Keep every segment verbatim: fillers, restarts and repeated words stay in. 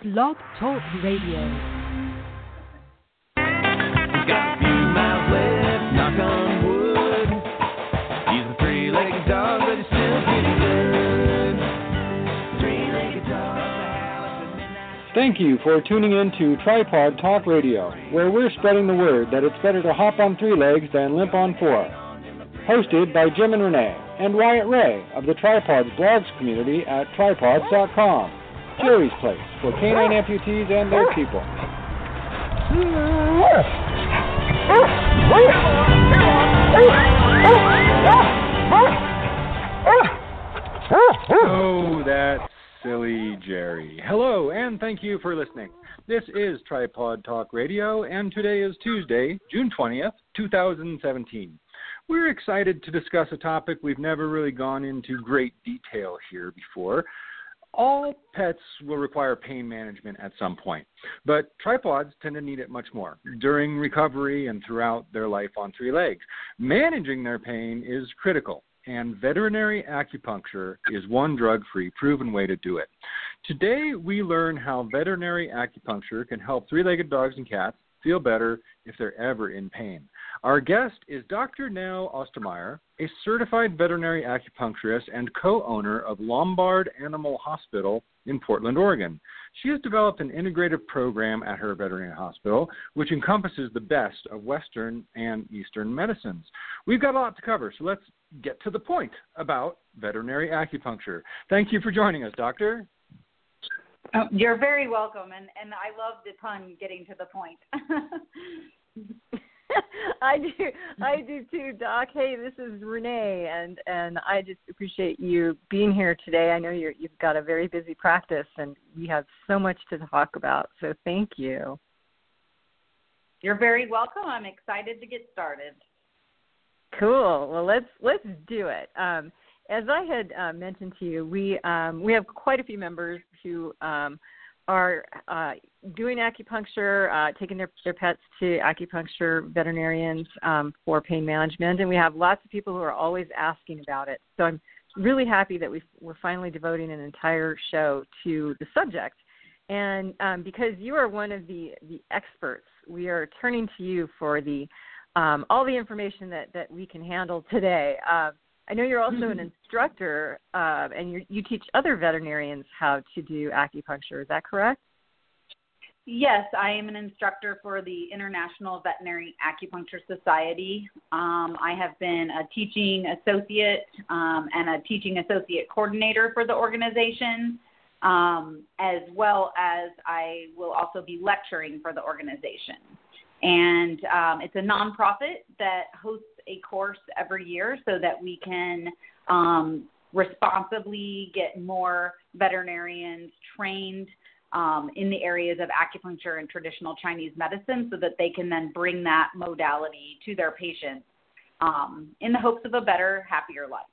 Blog Talk Radio. Got a few miles left, knock on wood. He's a three-legged dog, but he's still pretty good. Three-legged dog. Thank you for tuning in to Tripod Talk Radio, where we're spreading the word that it's better to hop on three legs than limp on four. Hosted by Jim and Renee and Wyatt Ray of the Tripods blogs community at tripods dot com. Jerry's place for canine amputees and their people. Oh, that silly Jerry. Hello, and thank you for listening. This is Tripod Talk Radio, and today is Tuesday, June twentieth, twenty seventeen. We're excited to discuss a topic we've never really gone into great detail here before. All pets will require pain management at some point, but tripods tend to need it much more during recovery and throughout their life on three legs. Managing their pain is critical, and veterinary acupuncture is one drug-free, proven way to do it. Today, we learn how veterinary acupuncture can help three-legged dogs and cats feel better if they're ever in pain. Our guest is Doctor Nell Ostermeyer, a certified veterinary acupuncturist and co-owner of Lombard Animal Hospital in Portland, Oregon. She has developed an integrative program at her veterinary hospital, which encompasses the best of Western and Eastern medicines. We've got a lot to cover, so let's get to the point about veterinary acupuncture. Thank you for joining us, Doctor. Oh, you're very welcome, and, and I love the pun, getting to the point. I do, I do too, Doc. Hey, this is Renee, and, and I just appreciate you being here today. I know you're, you've got a very busy practice, and we have so much to talk about, so thank you. You're very welcome. I'm excited to get started. Cool. Well, let's let's do it. Um, as I had uh, mentioned to you, we um, we have quite a few members who um, are uh, doing acupuncture, uh, taking their, their pets to acupuncture veterinarians um, for pain management, and we have lots of people who are always asking about it. So I'm really happy that we've, we're finally devoting an entire show to the subject. And um, because you are one of the, the experts, we are turning to you for the um, all the information that, that we can handle today. Uh, I know you're also an instructor, uh, and you you teach other veterinarians how to do acupuncture. Is that correct? Yes, I am an instructor for the International Veterinary Acupuncture Society. Um, I have been a teaching associate um, and a teaching associate coordinator for the organization, um, as well as I will also be lecturing for the organization. And um, it's a nonprofit that hosts a course every year so that we can um, responsibly get more veterinarians trained um, in the areas of acupuncture and traditional Chinese medicine so that they can then bring that modality to their patients um, in the hopes of a better, happier life.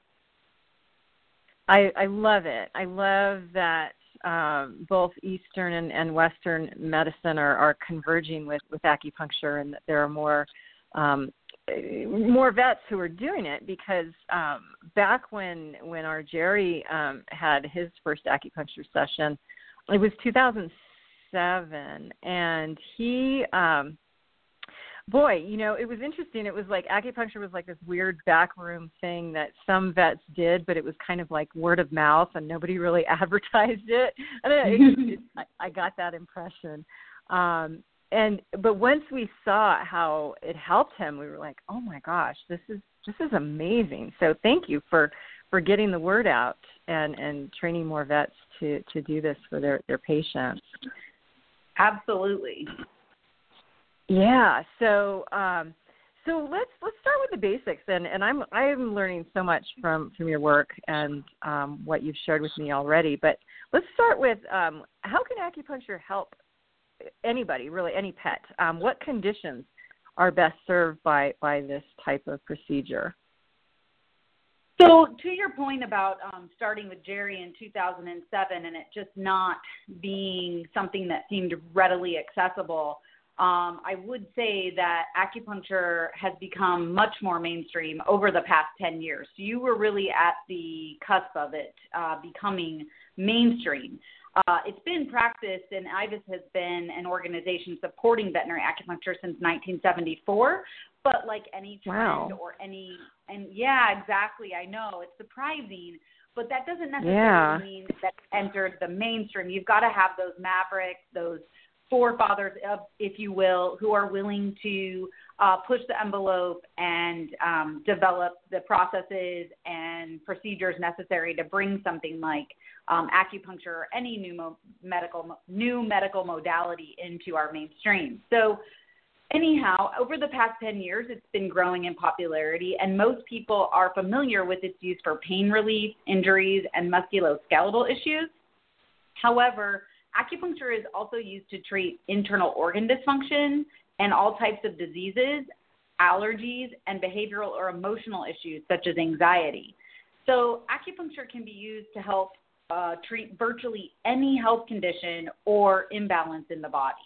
I, I love it. I love that um, both Eastern and, and Western medicine are, are converging with, with acupuncture, and that there are more um, more vets who are doing it, because um, back when when our Jerry um, had his first acupuncture session, it was two thousand seven, and he, um, boy, you know, it was interesting. It was like acupuncture was like this weird backroom thing that some vets did, but it was kind of like word of mouth, and nobody really advertised it. And it, it, it, I, I got that impression. Um, And but once we saw how it helped him, we were like, "Oh my gosh, this is this is amazing!" So thank you for, for getting the word out and, and training more vets to, to do this for their, their patients. Absolutely. Yeah. So um, so let's let's start with the basics, and, and I'm I'm learning so much from, from your work and um, what you've shared with me already. But let's start with um, how can acupuncture help anybody, really any pet? Um, what conditions are best served by, by this type of procedure? So to your point about um, starting with Jerry in two thousand seven and it just not being something that seemed readily accessible, um, I would say that acupuncture has become much more mainstream over the past ten years. So you were really at the cusp of it uh, becoming mainstream. Uh, it's been practiced, and I V A S has been an organization supporting veterinary acupuncture since nineteen seventy-four. But like any trend Wow. or any, and yeah, exactly. I know it's surprising, but that doesn't necessarily Yeah. mean that it's entered the mainstream. You've got to have those mavericks, those forefathers, of, if you will, who are willing to uh, push the envelope and um, develop the processes and procedures necessary to bring something like um, acupuncture or any new mo- medical new medical modality into our mainstream. So anyhow, over the past ten years, it's been growing in popularity, and most people are familiar with its use for pain relief, injuries, and musculoskeletal issues. However, acupuncture is also used to treat internal organ dysfunction and all types of diseases, allergies, and behavioral or emotional issues such as anxiety. So acupuncture can be used to help uh, treat virtually any health condition or imbalance in the body.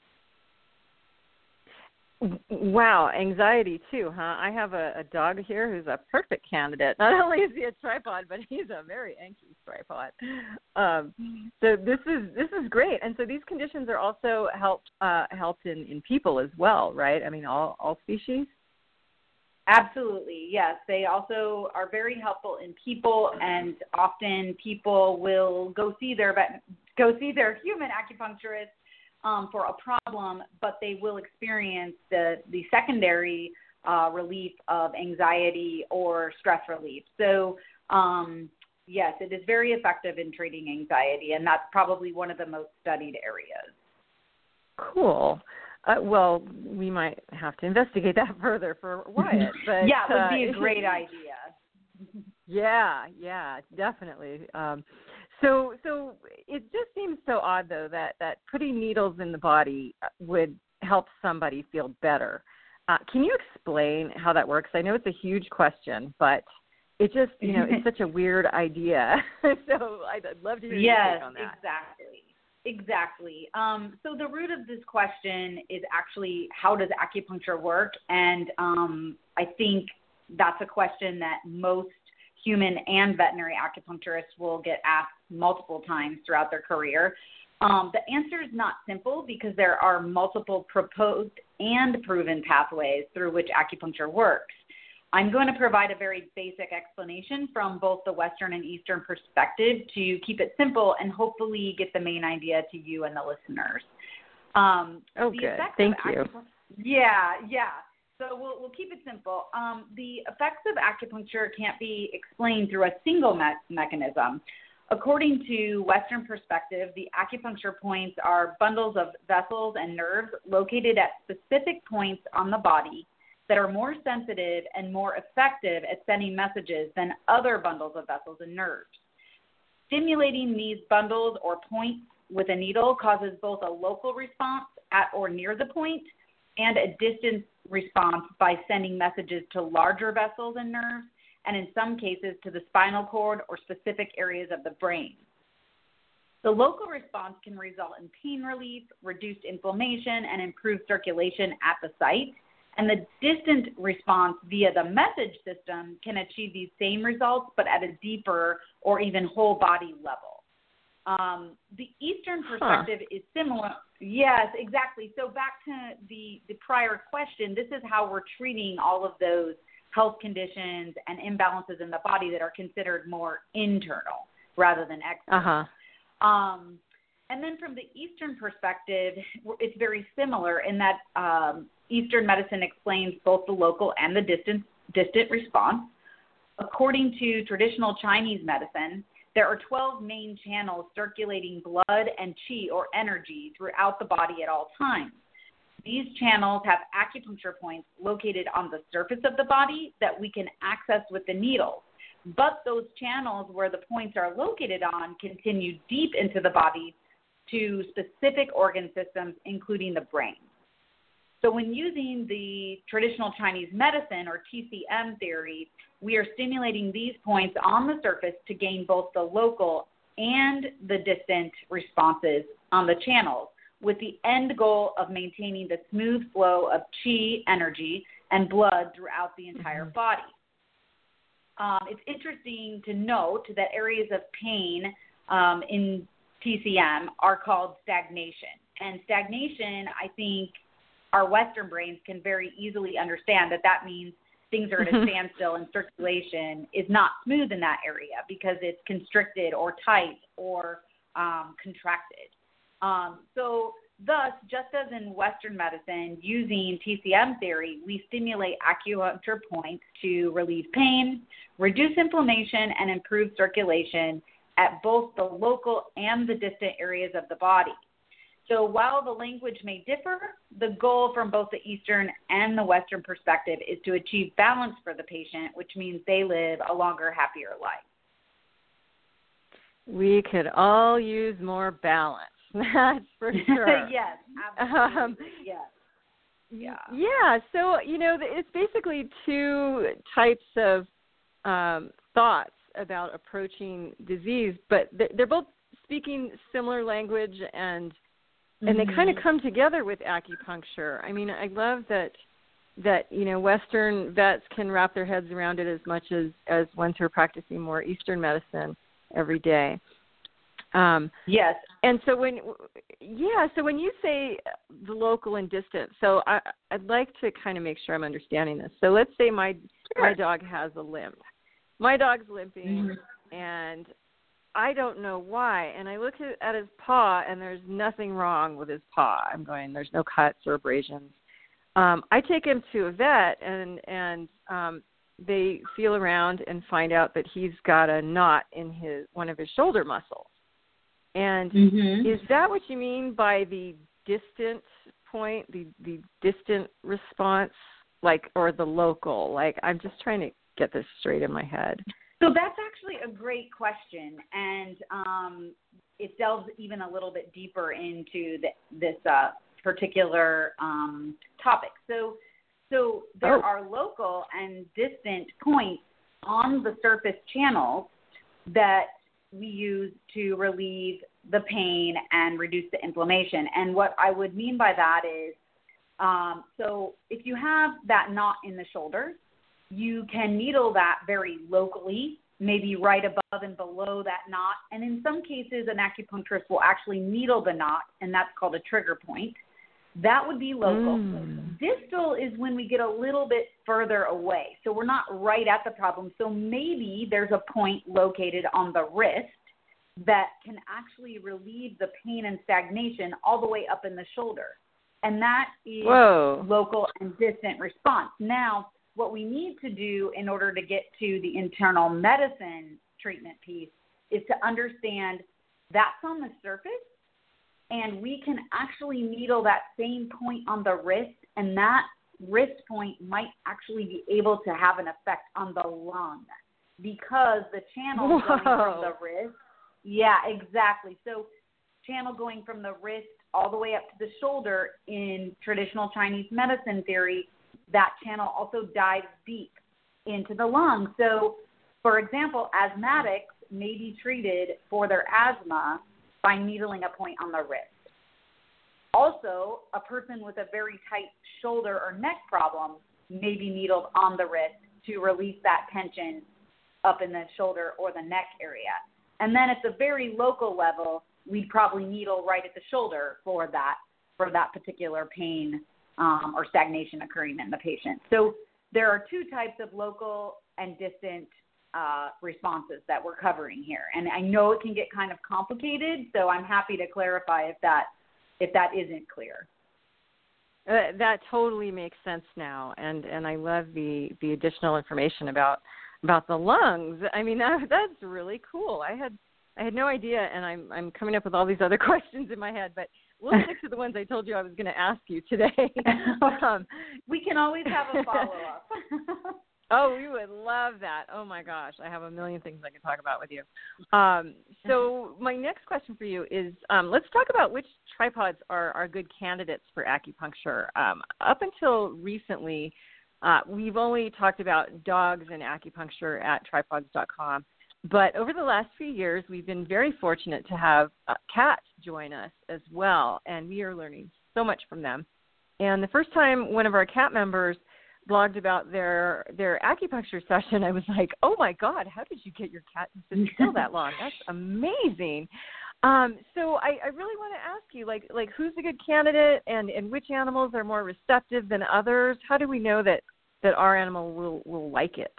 Wow, anxiety too, huh? I have a, a dog here who's a perfect candidate. Not only is he a tripod, but he's a very anxious tripod. Um, so this is this is great, and so these conditions are also helped uh, helped in, in people as well, right? I mean, all all species. Absolutely, yes. They also are very helpful in people, and often people will go see their vet, go see their human acupuncturist Um, for a problem, but they will experience the, the secondary uh, relief of anxiety or stress relief. So, um, yes, it is very effective in treating anxiety, and that's probably one of the most studied areas. Cool. Uh, well, we might have to investigate that further for Wyatt. But, yeah, it would be uh, a great idea. Yeah, yeah, definitely. Um, so, so it just seems so odd, though, that, that putting needles in the body would help somebody feel better. Uh, can you explain how that works? I know it's a huge question, but it just, you know, it's such a weird idea. So I'd, I'd love to hear yes, your take on that. Exactly. Exactly. Um, so the root of this question is actually, how does acupuncture work? And um, I think that's a question that most human and veterinary acupuncturists will get asked multiple times throughout their career. Um, the answer is not simple because there are multiple proposed and proven pathways through which acupuncture works. I'm going to provide a very basic explanation from both the Western and Eastern perspective to keep it simple and hopefully get the main idea to you and the listeners. Um, oh, the good. Thank you. Yeah, yeah. So we'll, we'll keep it simple. Um, the effects of acupuncture can't be explained through a single me- mechanism. According to Western perspective, the acupuncture points are bundles of vessels and nerves located at specific points on the body that are more sensitive and more effective at sending messages than other bundles of vessels and nerves. Stimulating these bundles or points with a needle causes both a local response at or near the point and a distance response by sending messages to larger vessels and nerves, and in some cases to the spinal cord or specific areas of the brain. The local response can result in pain relief, reduced inflammation, and improved circulation at the site. And the distant response via the message system can achieve these same results, but at a deeper or even whole body level. Um, the Eastern perspective huh. is similar. Yes, exactly. So back to the, the prior question, this is how we're treating all of those health conditions and imbalances in the body that are considered more internal rather than external. Uh-huh. Um, and then from the Eastern perspective, it's very similar in that um, Eastern medicine explains both the local and the distant, distant response. According to traditional Chinese medicine, there are twelve main channels circulating blood and qi or energy throughout the body at all times. These channels have acupuncture points located on the surface of the body that we can access with the needle. But those channels where the points are located on continue deep into the body to specific organ systems, including the brain. So when using the traditional Chinese medicine or T C M theory, we are stimulating these points on the surface to gain both the local and the distant responses on the channels, with the end goal of maintaining the smooth flow of qi energy and blood throughout the entire mm-hmm. body. Um, it's interesting to note that areas of pain um, in T C M are called stagnation. And stagnation, I think our Western brains can very easily understand that that means things are at a standstill and circulation is not smooth in that area because it's constricted or tight or um, contracted. Um, so thus, just as in Western medicine, using T C M theory, we stimulate acupuncture points to relieve pain, reduce inflammation, and improve circulation at both the local and the distant areas of the body. So while the language may differ, the goal from both the Eastern and the Western perspective is to achieve balance for the patient, which means they live a longer, happier life. We could all use more balance. That's for sure. Yes, absolutely. Um, yes. Yeah. Yeah. So, you know, it's basically two types of um, thoughts about approaching disease, but they're both speaking similar language, and and they kind of come together with acupuncture. I mean, I love that that you know Western vets can wrap their heads around it as much as as ones who are practicing more Eastern medicine every day. Um, yes. And so when, yeah, so when you say the local and distant, so I, I'd like to kind of make sure I'm understanding this. So let's say my Sure. my dog has a limp. My dog's limping, Mm-hmm. and I don't know why. And I look at, at his paw, and there's nothing wrong with his paw. I'm going, there's no cuts or abrasions. Um, I take him to a vet, and and um, they feel around and find out that he's got a knot in his one of his shoulder muscles. And Mm-hmm. is that what you mean by the distant point, the, the distant response, like, or the local? Like, I'm just trying to get this straight in my head. So that's actually a great question, and um, it delves even a little bit deeper into the, this uh, particular um, topic. So, so there Oh. are local and distant points on the surface channels that we use to relieve the pain and reduce the inflammation. And what I would mean by that is, um, so if you have that knot in the shoulder, you can needle that very locally, maybe right above and below that knot. And in some cases, an acupuncturist will actually needle the knot, and that's called a trigger point. That would be local. Mm. Distal is when we get a little bit further away. So we're not right at the problem. So maybe there's a point located on the wrist that can actually relieve the pain and stagnation all the way up in the shoulder. And that is Whoa. local and distant response. Now, what we need to do in order to get to the internal medicine treatment piece is to understand that's on the surface, and we can actually needle that same point on the wrist, and that wrist point might actually be able to have an effect on the lung because the channel Whoa. going from the wrist, yeah, exactly. So channel going from the wrist all the way up to the shoulder in traditional Chinese medicine theory, that channel also dives deep into the lung. So, for example, asthmatics may be treated for their asthma by needling a point on the wrist. Also, a person with a very tight shoulder or neck problem may be needled on the wrist to release that tension up in the shoulder or the neck area. And then at the very local level, we'd probably needle right at the shoulder for that for that particular pain um, or stagnation occurring in the patient. So there are two types of local and distant uh, responses that we're covering here. And I know it can get kind of complicated, so I'm happy to clarify if that if that isn't clear. Uh, that totally makes sense now, and, and I love the, the additional information about about the lungs. I mean, that, that's really cool. I had I had no idea, and I'm I'm coming up with all these other questions in my head, but we'll stick to the ones I told you I was going to ask you today. um, we can always have a follow-up. Oh, we would love that. Oh, my gosh. I have a million things I can talk about with you. Um, so my next question for you is, um, let's talk about which tripods are, are good candidates for acupuncture. Um, up until recently, uh, we've only talked about dogs and acupuncture at tripods dot com. But over the last few years, we've been very fortunate to have uh, cats join us as well, and we are learning so much from them. And the first time one of our cat members blogged about their their acupuncture session, I was like, oh, my God, how did you get your cat to sit still that long? That's amazing. Um, so I, I really want to ask you, like, like who's a good candidate, and, and which animals are more receptive than others? How do we know that, that our animal will, will like it?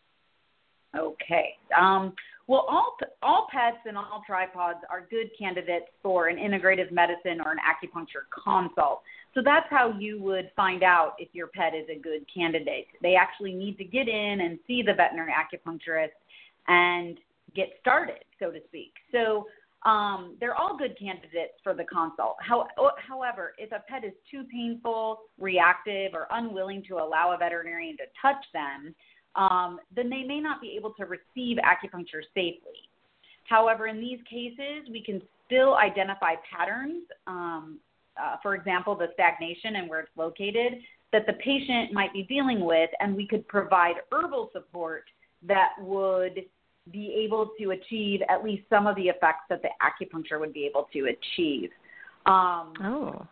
Okay. Um, well, all all pets and all tripods are good candidates for an integrative medicine or an acupuncture consult. So that's how you would find out if your pet is a good candidate. They actually need to get in and see the veterinary acupuncturist and get started, so to speak. So um, they're all good candidates for the consult. How, however, if a pet is too painful, reactive, or unwilling to allow a veterinarian to touch them, um, then they may not be able to receive acupuncture safely. However, in these cases, we can still identify patterns, um, uh, for example, the stagnation and where it's located, that the patient might be dealing with, and we could provide herbal support that would be able to achieve at least some of the effects that the acupuncture would be able to achieve. Um, oh.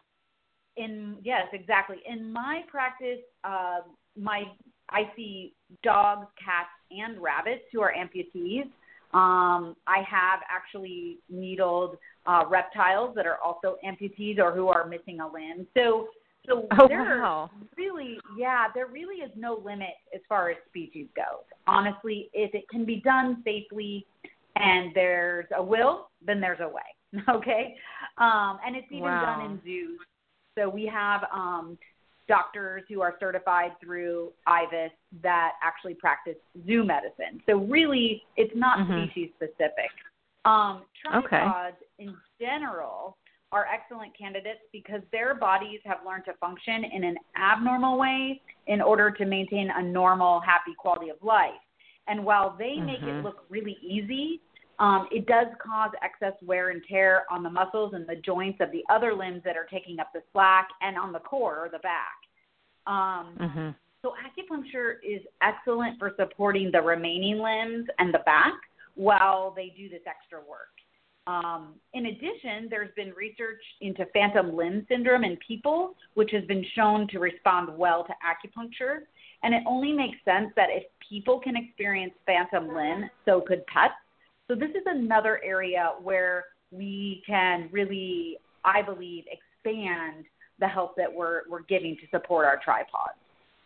In yes, exactly. In my practice, uh, my I see dogs, cats, and rabbits who are amputees. Um, I have actually needled uh, reptiles that are also amputees or who are missing a limb. So, so oh, there wow. really, yeah, there really is no limit as far as species goes. Honestly, if it can be done safely and there's a will, then there's a way. Okay, um, and it's even wow. done in zoos. So we have um, doctors who are certified through I V I S that actually practice zoo medicine. So really, it's not mm-hmm. species specific. Um, tripods okay. in general are excellent candidates because their bodies have learned to function in an abnormal way in order to maintain a normal, happy quality of life. And while they mm-hmm. make it look really easy, um, it does cause excess wear and tear on the muscles and the joints of the other limbs that are taking up the slack and on the core or the back. Um, mm-hmm. So acupuncture is excellent for supporting the remaining limbs and the back while they do this extra work. Um, in addition, there's been research into phantom limb syndrome in people, which has been shown to respond well to acupuncture. And it only makes sense that if people can experience phantom limb, so could pets. So this is another area where we can really, I believe, expand the help that we're we're giving to support our tripods.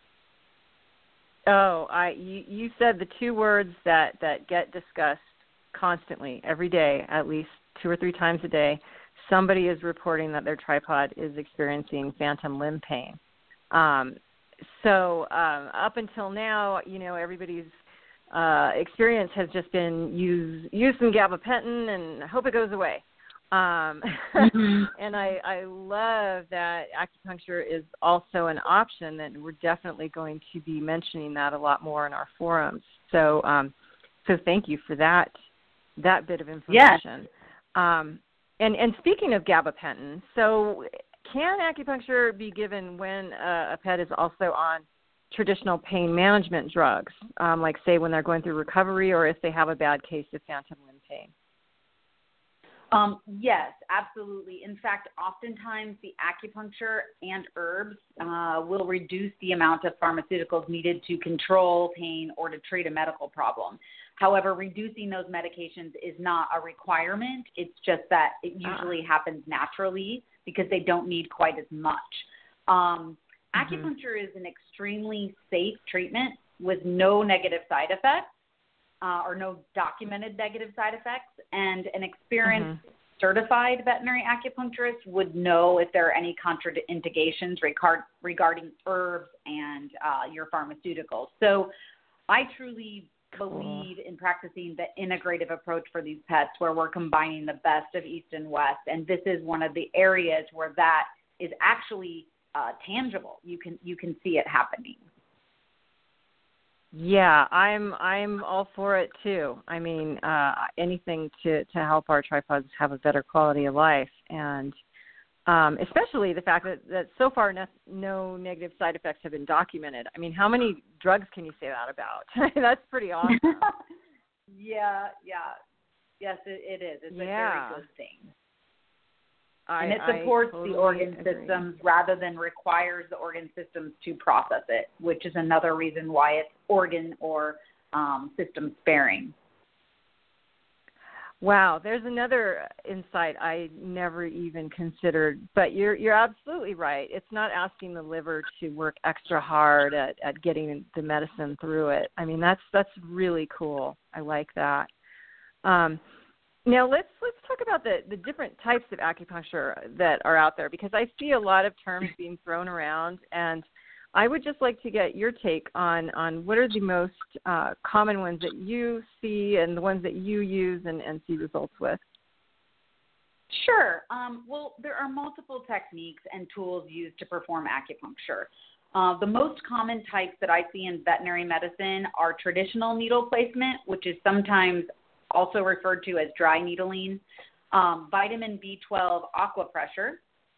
Oh, I you, you said the two words that, that get discussed constantly, every day, at least two or three times a day. Somebody is reporting that their tripod is experiencing phantom limb pain. Um, so um, up until now, you know, everybody's uh, experience has just been use use some gabapentin and hope it goes away. Um, mm-hmm. And I, I love that acupuncture is also an option, that we're definitely going to be mentioning that a lot more in our forums. So, um, so thank you for that, that bit of information. Yes. Um, and, and speaking of gabapentin, so can acupuncture be given when a, a pet is also on traditional pain management drugs, um, like say when they're going through recovery or if they have a bad case of phantom limb pain? Um, yes, absolutely. In fact, oftentimes the acupuncture and herbs uh, will reduce the amount of pharmaceuticals needed to control pain or to treat a medical problem. However, reducing those medications is not a requirement. It's just that it usually uh. happens naturally because they don't need quite as much. Um, mm-hmm. Acupuncture is an extremely safe treatment with no negative side effects. Uh, or no documented negative side effects, and an experienced mm-hmm. certified veterinary acupuncturist would know if there are any contraindications regard, regarding herbs and uh, your pharmaceuticals. So I truly cool. believe in practicing the integrative approach for these pets where we're combining the best of East and West, and this is one of the areas where that is actually uh, tangible. You can you can see it happening. Yeah, I'm I'm all for it too. I mean, uh, anything to, to help our tripods have a better quality of life, and um, especially the fact that, that so far no, no negative side effects have been documented. I mean, how many drugs can you say that about? That's pretty awesome. yeah, yeah, yes, it, it is. It's yeah. a very good thing. I, and it supports totally the organ agree. systems rather than requires the organ systems to process it, which is another reason why it's organ or um, system sparing. Wow, there's another insight I never even considered, but you're you're absolutely right. It's not asking the liver to work extra hard at, at getting the medicine through it. I mean, that's that's really cool. I like that. Um, now let's let's talk about the, the different types of acupuncture that are out there, because I see a lot of terms being thrown around, and I would just like to get your take on, on what are the most uh, common ones that you see and the ones that you use and, and see results with. Sure. Um, well, there are multiple techniques and tools used to perform acupuncture. Uh, the most common types that I see in veterinary medicine are traditional needle placement, which is sometimes also referred to as dry needling, um, vitamin B twelve aquapressure,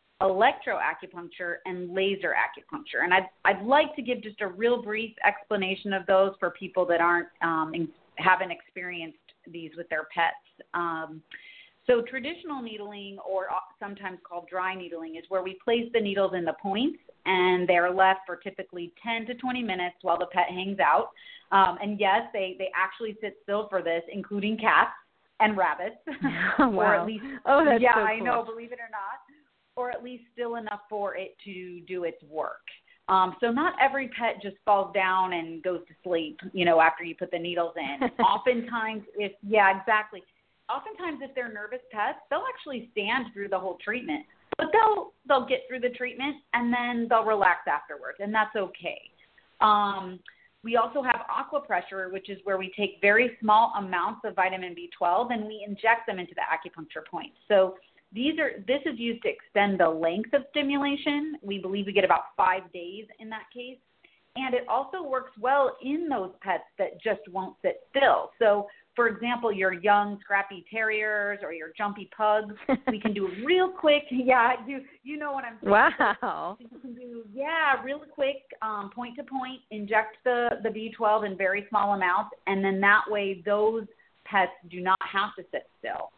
electroacupuncture, and laser acupuncture. And I'd, I'd like to give just a real brief explanation of those for people that aren't um, in, haven't experienced these with their pets. Um, so traditional needling, or sometimes called dry needling, is where we place the needles in the points, and they're left for typically ten to twenty minutes while the pet hangs out. Um, and yes, they, they actually sit still for this, including cats and rabbits. Oh, wow. Or at least, oh, that's yeah, so I cool. know, believe it or not. Or at least still enough for it to do its work. Um, so not every pet just falls down and goes to sleep, you know, after you put the needles in. Oftentimes, if, yeah, exactly. Oftentimes, if they're nervous pets, they'll actually stand through the whole treatment. But they'll they'll get through the treatment, and then they'll relax afterwards, and that's okay. Um, we also have aquapressure, which is where we take very small amounts of vitamin B twelve, and we inject them into the acupuncture point. So These are. This is used to extend the length of stimulation. We believe we get about five days in that case. And it also works well in those pets that just won't sit still. So, for example, your young, scrappy terriers or your jumpy pugs, we can do a real quick, yeah, you, you know what I'm saying. Wow. We can do, yeah, real quick, um, point to point, inject the, the B twelve in very small amounts, and then that way those pets do not have to sit still.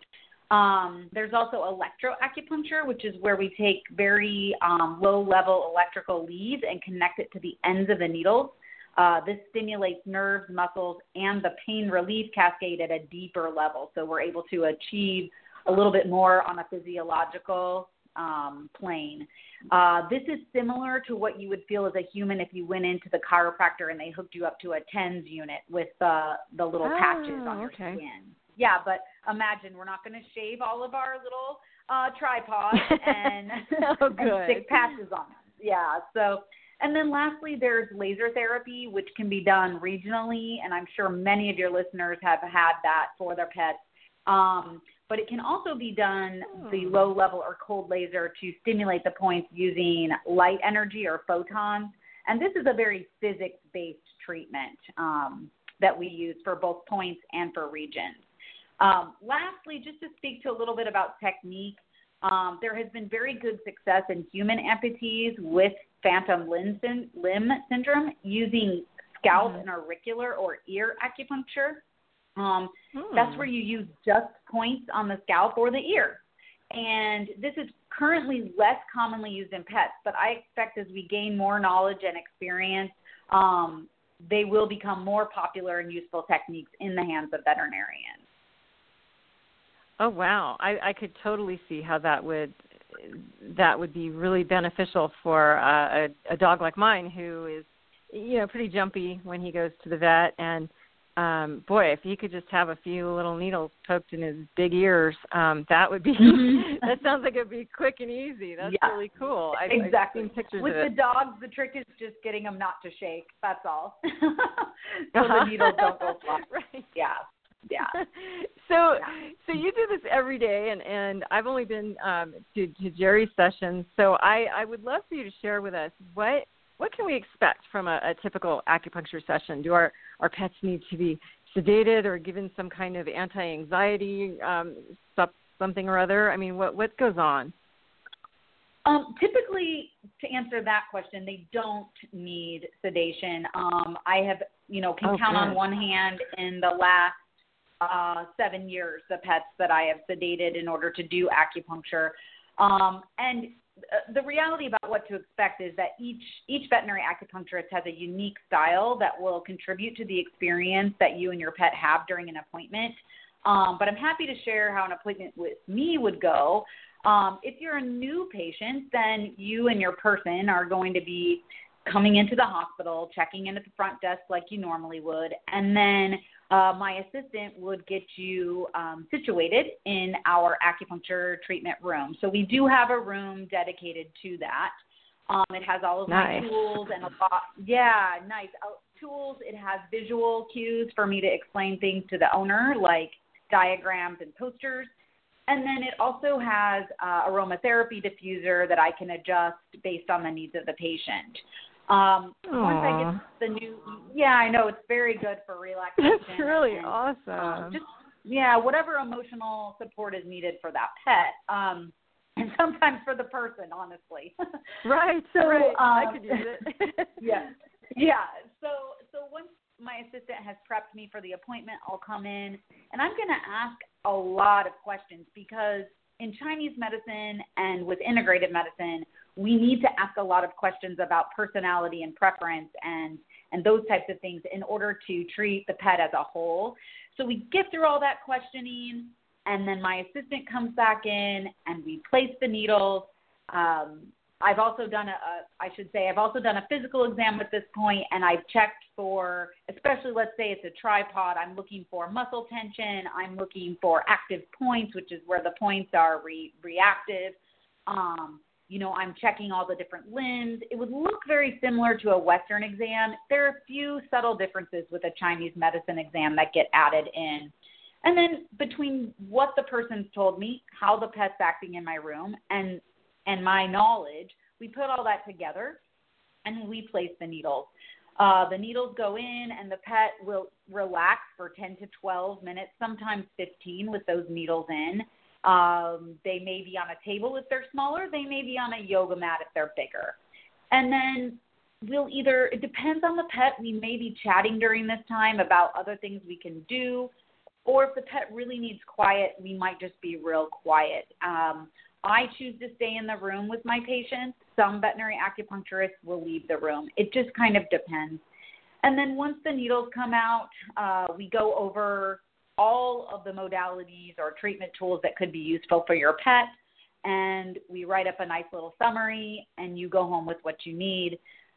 Um, there's also electroacupuncture, which is where we take very um, low-level electrical leads and connect it to the ends of the needles. Uh, this stimulates nerves, muscles, and the pain relief cascade at a deeper level, so we're able to achieve a little bit more on a physiological um, plane. Uh, this is similar to what you would feel as a human if you went into the chiropractor and they hooked you up to a TENS unit with uh, the little oh, patches on your okay. skin. Yeah, but imagine we're not going to shave all of our little uh, tripods and, oh, and stick patches on them. Yeah, so, and then lastly, there's laser therapy, which can be done regionally, and I'm sure many of your listeners have had that for their pets. Um, but it can also be done oh. the low level or cold laser to stimulate the points using light energy or photons. And this is a very physics-based treatment um, that we use for both points and for regions. Um, lastly, just to speak to a little bit about technique, um, there has been very good success in human amputees with phantom limb, syn- limb syndrome using scalp mm-hmm. and auricular or ear acupuncture. Um, hmm. That's where you use just points on the scalp or the ear. And this is currently less commonly used in pets, but I expect as we gain more knowledge and experience, um, they will become more popular and useful techniques in the hands of veterinarians. Oh, wow. I, I could totally see how that would that would be really beneficial for uh, a, a dog like mine who is, you know, pretty jumpy when he goes to the vet. And, um, boy, if he could just have a few little needles poked in his big ears, um, that would be, that sounds like it would be quick and easy. That's yeah. really cool. I've, exactly. I've seen pictures With of it. the dogs, the trick is just getting them not to shake. That's all. so uh-huh. the needles don't go fly. Right. Yeah. Yeah. so, yeah. so you do this every day, and, and I've only been um, to, to Jerry's sessions. So I, I would love for you to share with us what what can we expect from a, a typical acupuncture session? Do our, our pets need to be sedated or given some kind of anti-anxiety um, stuff, something or other? I mean, what what goes on? Um, typically, to answer that question, they don't need sedation. Um, I have, you know, can oh, count good. on one hand in the last uh, seven years the pets that I have sedated in order to do acupuncture. Um, and uh, the reality about what to expect is that each each veterinary acupuncturist has a unique style that will contribute to the experience that you and your pet have during an appointment. Um, but I'm happy to share how an appointment with me would go. Um, if you're a new patient, then you and your person are going to be coming into the hospital, checking in at the front desk like you normally would, and then uh, my assistant would get you um, situated in our acupuncture treatment room. So we do have a room dedicated to that. Um, it has all of Nice. my tools and a lot, yeah, nice uh, tools. It has visual cues for me to explain things to the owner, like diagrams and posters. And then it also has uh, aromatherapy diffuser that I can adjust based on the needs of the patient. Um, once I get the new, yeah, I know, it's very good for relaxation. That's really and, awesome. Um, just, yeah, whatever emotional support is needed for that pet. Um, and sometimes for the person, honestly. Right, so, right. Um, I could use it. yeah, yeah. So, so once my assistant has prepped me for the appointment, I'll come in, and I'm going to ask a lot of questions because in Chinese medicine and with integrative medicine, we need to ask a lot of questions about personality and preference and, and those types of things in order to treat the pet as a whole. So we get through all that questioning, and then my assistant comes back in, and we place the needles. Um, I've also done a, a, I should say, I've also done a physical exam at this point, and I've checked for, especially let's say it's a tripod, I'm looking for muscle tension, I'm looking for active points, which is where the points are re- reactive. Um, you know, I'm checking all the different limbs. It would look very similar to a Western exam. There are a few subtle differences with a Chinese medicine exam that get added in. And then between what the person's told me, how the pet's acting in my room, and and my knowledge, we put all that together and we place the needles. Uh, the needles go in and the pet will relax for ten to twelve minutes, sometimes fifteen with those needles in. Um, they may be on a table if they're smaller. They may be on a yoga mat if they're bigger. And then we'll either, it depends on the pet, we may be chatting during this time about other things we can do. Or if the pet really needs quiet, we might just be real quiet. Um, I choose to stay in the room with my patients. Some veterinary acupuncturists will leave the room. It just kind of depends. And then once the needles come out, uh, we go over all of the modalities or treatment tools that could be useful for your pet, and we write up a nice little summary, and you go home with what you need.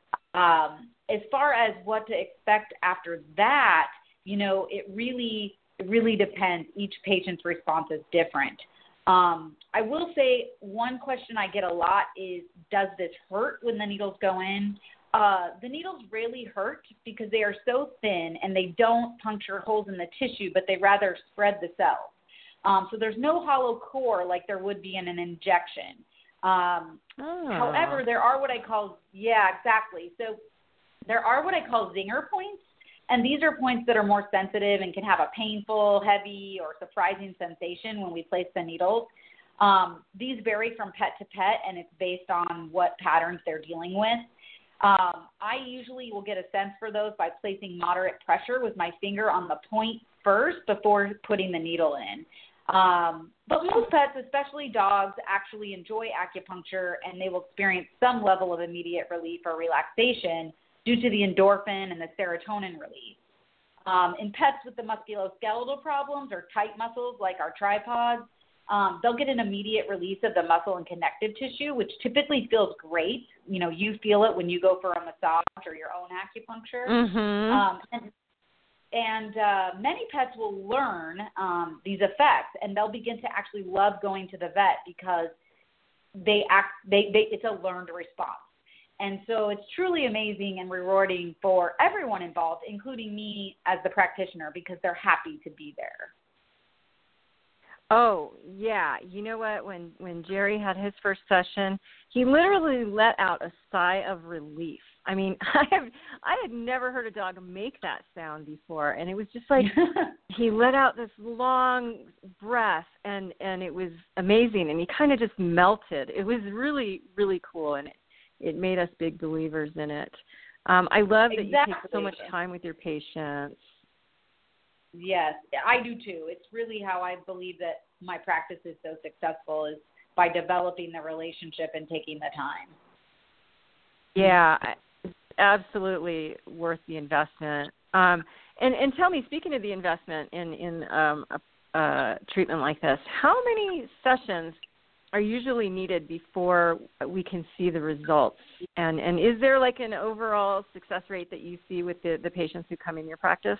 Um, as far as what to expect after that, you know, it really, it really depends. Each patient's response is different. Um, I will say one question I get a lot is, does this hurt when the needles go in? Uh, the needles rarely hurt because they are so thin and they don't puncture holes in the tissue, but they rather spread the cells. Um, so there's no hollow core like there would be in an injection. Um, Oh. However, there are what I call, yeah, exactly. So there are what I call zinger points, and these are points that are more sensitive and can have a painful, heavy, or surprising sensation when we place the needles. Um, these vary from pet to pet, and it's based on what patterns they're dealing with. Um, I usually will get a sense for those by placing moderate pressure with my finger on the point first before putting the needle in. Um, but most pets, especially dogs, actually enjoy acupuncture, and they will experience some level of immediate relief or relaxation due to the endorphin and the serotonin release. Um, in pets with the musculoskeletal problems or tight muscles like our tripods, Um, they'll get an immediate release of the muscle and connective tissue, which typically feels great. You know, you feel it when you go for a massage or your own acupuncture. Mm-hmm. Um, and and uh, many pets will learn um, these effects, and they'll begin to actually love going to the vet because they act. They, they it's a learned response. And so it's truly amazing and rewarding for everyone involved, including me as the practitioner, because they're happy to be there. Oh, yeah. You know what? When when Jerry had his first session, he literally let out a sigh of relief. I mean, I have I had never heard a dog make that sound before, and it was just like he let out this long breath, and, and it was amazing, and he kind of just melted. It was really, really cool, and it, it made us big believers in it. Um, I love that Exactly. you take so much time with your patients. Yes, I do too. It's really how I believe that my practice is so successful is by developing the relationship and taking the time. Yeah, it's absolutely worth the investment. Um, and, and tell me, speaking of the investment in, in um, a uh, treatment like this, how many sessions are usually needed before we can see the results? And and is there like an overall success rate that you see with the, the patients who come in your practice?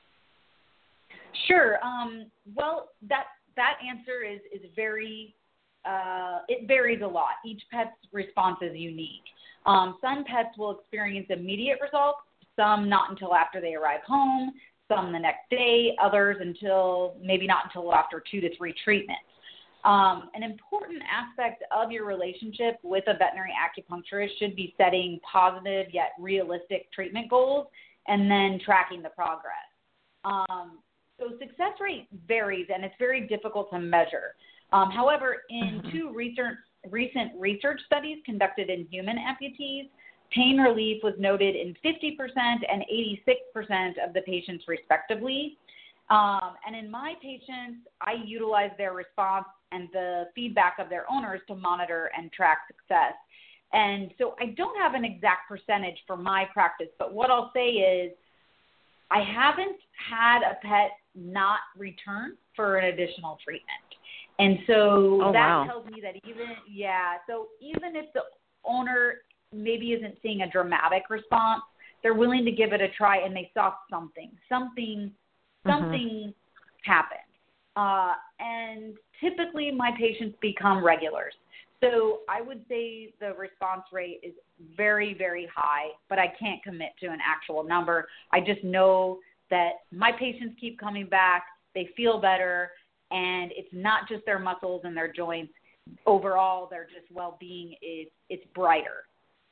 Sure. Um, well, that that answer is is very uh, it varies a lot. Each pet's response is unique. Um, some pets will experience immediate results. Some not until after they arrive home. Some the next day. Others until maybe not until after two to three treatments. Um, an important aspect of your relationship with a veterinary acupuncturist should be setting positive yet realistic treatment goals and then tracking the progress. Um, so success rate varies, and it's very difficult to measure. Um, however, in mm-hmm. two recent, recent research studies conducted in human amputees, pain relief was noted in fifty percent and eighty-six percent of the patients respectively. Um, and in my patients, I utilize their response and the feedback of their owners to monitor and track success. And so I don't have an exact percentage for my practice, but what I'll say is I haven't had a pet not return for an additional treatment. And so oh, that wow. tells me that even, yeah, so even if the owner maybe isn't seeing a dramatic response, they're willing to give it a try and they saw something, something, something mm-hmm. happened. Uh, and typically my patients become regulars. So I would say the response rate is very, very high, but I can't commit to an actual number. I just know that my patients keep coming back, they feel better, and it's not just their muscles and their joints. Overall, their just well-being is it's brighter.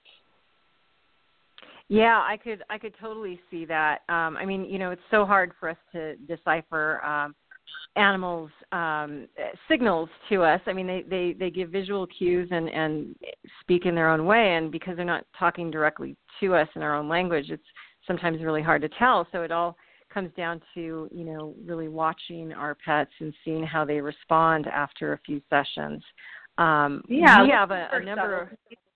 Yeah, I could I could totally see that. Um, I mean, you know, it's so hard for us to decipher um, animals' um, signals to us. I mean, they, they, they give visual cues and, and speak in their own way, and because they're not talking directly to us in our own language, it's sometimes really hard to tell. So it all comes down to, you know, really watching our pets and seeing how they respond after a few sessions. Um, yeah, we have a, a number subtle. of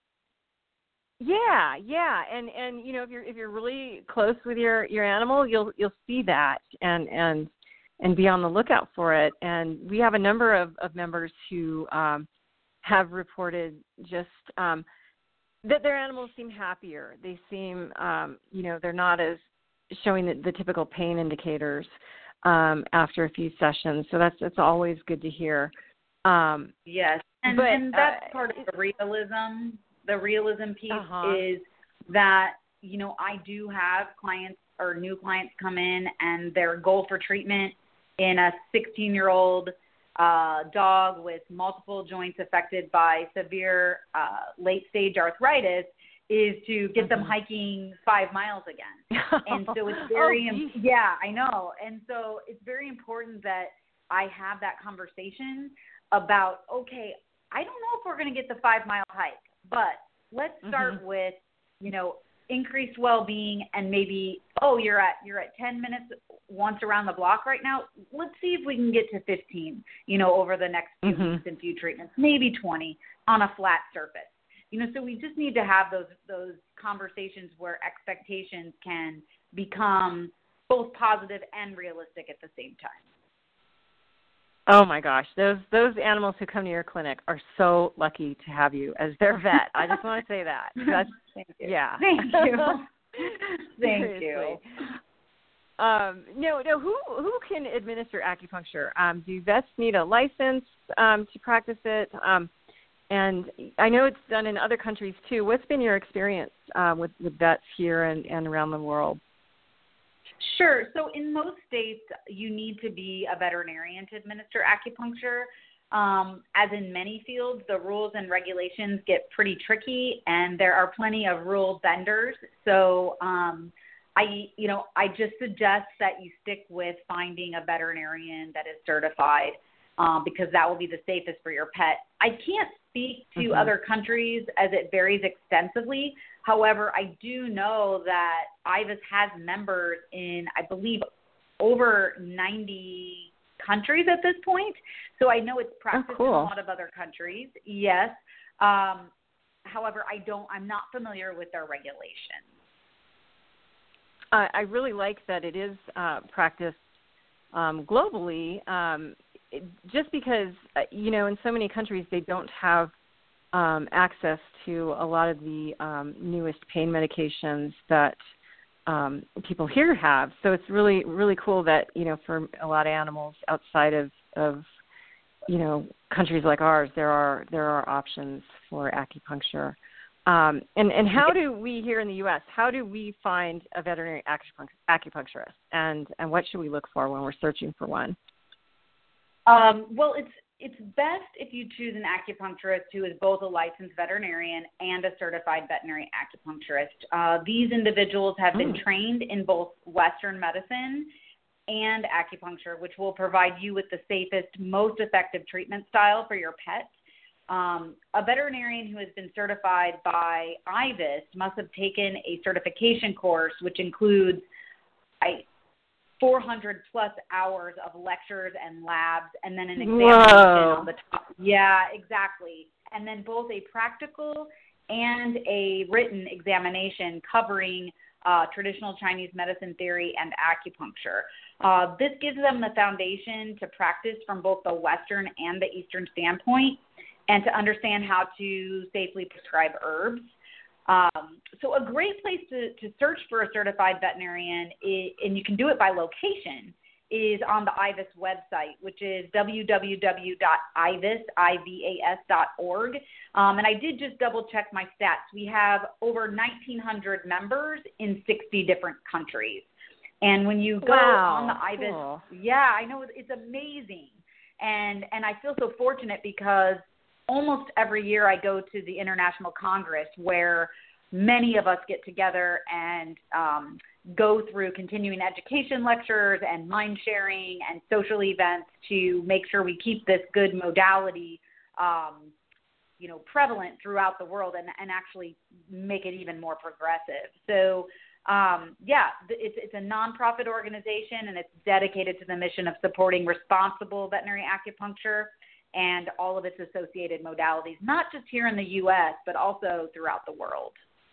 Yeah, yeah, and and you know if you're if you're really close with your, your animal, you'll you'll see that and and and be on the lookout for it. And we have a number of, of members who um, have reported just um, that their animals seem happier. They seem um, you know they're not as showing the, the typical pain indicators um, after a few sessions. So that's that's always good to hear. Um, yes, and, but, and that's uh, part of the realism. The realism piece uh-huh. is that, you know, I do have clients or new clients come in and their goal for treatment in a sixteen-year-old uh, dog with multiple joints affected by severe uh, late-stage arthritis is to get mm-hmm. them hiking five miles again. And so it's very, oh, yeah, I know. And so it's very important that I have that conversation about, okay, I don't know if we're going to get the five-mile hike, but let's start mm-hmm. with, you know, increased well-being and maybe, oh, you're at you're at ten minutes once around the block right now. Let's see if we can get to fifteen, you know, over the next few mm-hmm. weeks and few treatments, maybe twenty on a flat surface. You know, so we just need to have those those conversations where expectations can become both positive and realistic at the same time. Oh my gosh, those those animals who come to your clinic are so lucky to have you as their vet. I just want to say that. That's, Thank you. Yeah. Thank you. Thank Seriously. you. Um, no, no. Who who can administer acupuncture? Um, do vets need a license um, to practice it? Um, and I know it's done in other countries too. What's been your experience uh, with with vets here and, and around the world? Sure. So in most states, you need to be a veterinarian to administer acupuncture. Um, as in many fields, the rules and regulations get pretty tricky, and there are plenty of rule benders. So um, I, you know, I just suggest that you stick with finding a veterinarian that is certified um, because that will be the safest for your pet. I can't speak to mm-hmm. other countries as it varies extensively. However, I do know that I V A S has members in, I believe, over ninety countries at this point. So I know it's practiced oh, cool. in a lot of other countries. Yes. Um, however, I don't, I'm not familiar with their regulations. Uh, I really like that it is uh, practiced um, globally, um, it, just because, uh, you know, in so many countries they don't have um, access to a lot of the um, newest pain medications that um, people here have. So it's really, really cool that, you know, for a lot of animals outside of, of you know, countries like ours, there are there are options for acupuncture. Um, and, and how do we here in the U S, how do we find a veterinary acupuncturist, and, and what should we look for when we're searching for one? Um, well, it's it's best if you choose an acupuncturist who is both a licensed veterinarian and a certified veterinary acupuncturist. Uh, these individuals have been mm. trained in both Western medicine and acupuncture, which will provide you with the safest, most effective treatment style for your pet. Um, a veterinarian who has been certified by I V I S must have taken a certification course, which includes I, four hundred plus hours of lectures and labs, and then an examination Whoa. on the top. Yeah, exactly. And then both a practical and a written examination covering uh, traditional Chinese medicine theory and acupuncture. Uh, this gives them the foundation to practice from both the Western and the Eastern standpoint, and to understand how to safely prescribe herbs. Um, so a great place to, to search for a certified veterinarian, is, and you can do it by location, is on the I V I S website, which is w w w dot i v i s dot org. Um, and I did just double check my stats. We have over nineteen hundred members in sixty different countries. And when you go wow. on the I V I S, cool. yeah, I know it's amazing. And, and I feel so fortunate because almost every year I go to the International Congress where many of us get together and um, go through continuing education lectures and mind sharing and social events to make sure we keep this good modality, um, you know, prevalent throughout the world and, and actually make it even more progressive. So, um, yeah, it's, it's a nonprofit organization, and it's dedicated to the mission of supporting responsible veterinary acupuncture and all of its associated modalities, not just here in the U S, but also throughout the world.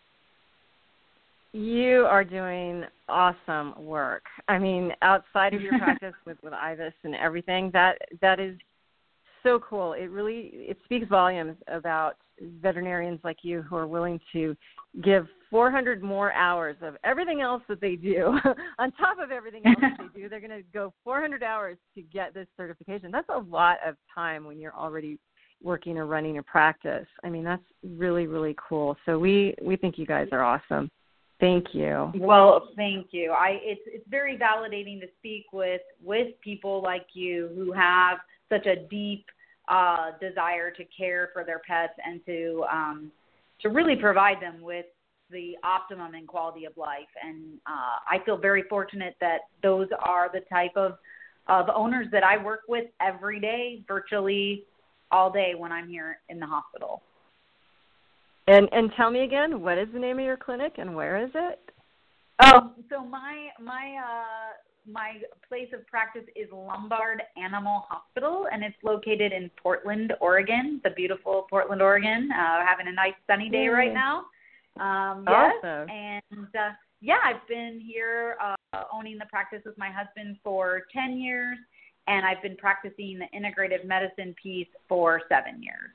You are doing awesome work. I mean, outside of your practice with, with I V I S and everything, that that is so cool. It really it speaks volumes about veterinarians like you who are willing to give four hundred more hours of everything else that they do. On top of everything else that they do, they're going to go four hundred hours to get this certification. That's a lot of time when you're already working or running a practice. I mean, that's really, really cool. So we, we think you guys are awesome. Thank you. Well, thank you. I it's it's very validating to speak with with people like you who have such a deep uh, desire to care for their pets and to um, to really provide them with the optimum in quality of life. And uh, I feel very fortunate that those are the type of of owners that I work with every day, virtually all day when I'm here in the hospital. And and tell me again, what is the name of your clinic and where is it? Oh, so my my uh, my place of practice is Lombard Animal Hospital, and it's located in Portland, Oregon, the beautiful Portland, Oregon. Uh, having a nice sunny day Yay. right now. Um, yes, awesome. and uh, yeah, I've been here uh, owning the practice with my husband for ten years, and I've been practicing the integrative medicine piece for seven years.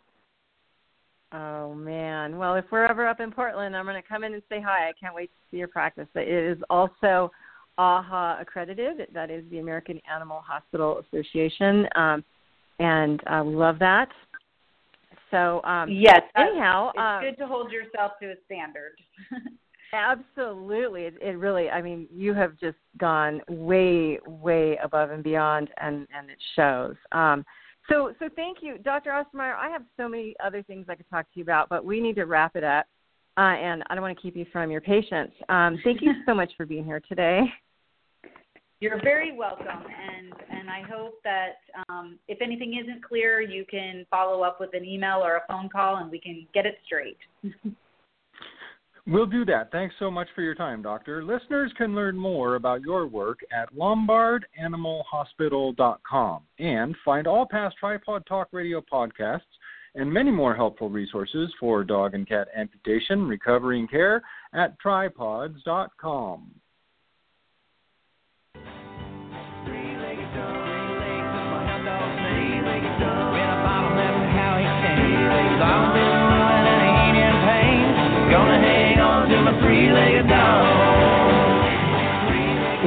Oh, man. Well, if we're ever up in Portland, I'm going to come in and say hi. I can't wait to see your practice. It is also A H A accredited. That is the American Animal Hospital Association, um, and uh, we love that. So, um, yes, anyhow. It's uh, good to hold yourself to a standard. Absolutely. It, it really, I mean, you have just gone way, way above and beyond, and, and it shows. Um So, so thank you, Doctor Ostermeyer. I have so many other things I could talk to you about, but we need to wrap it up, uh, and I don't want to keep you from your patients. Um, thank you so much for being here today. You're very welcome, and and I hope that um, if anything isn't clear, you can follow up with an email or a phone call, and we can get it straight. We'll do that. Thanks so much for your time, Doctor. Listeners can learn more about your work at lombard animal hospital dot com and find all past Tripod Talk Radio podcasts and many more helpful resources for dog and cat amputation, recovery, and care at tripods dot com. Three-legged dog.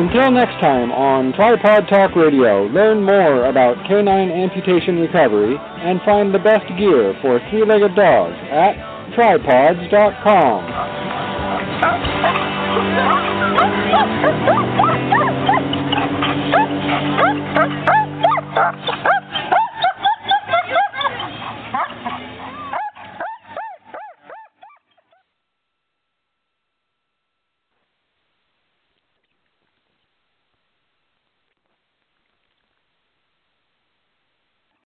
Until next time on Tripod Talk Radio, learn more about canine amputation recovery and find the best gear for three-legged dogs at tripods dot com.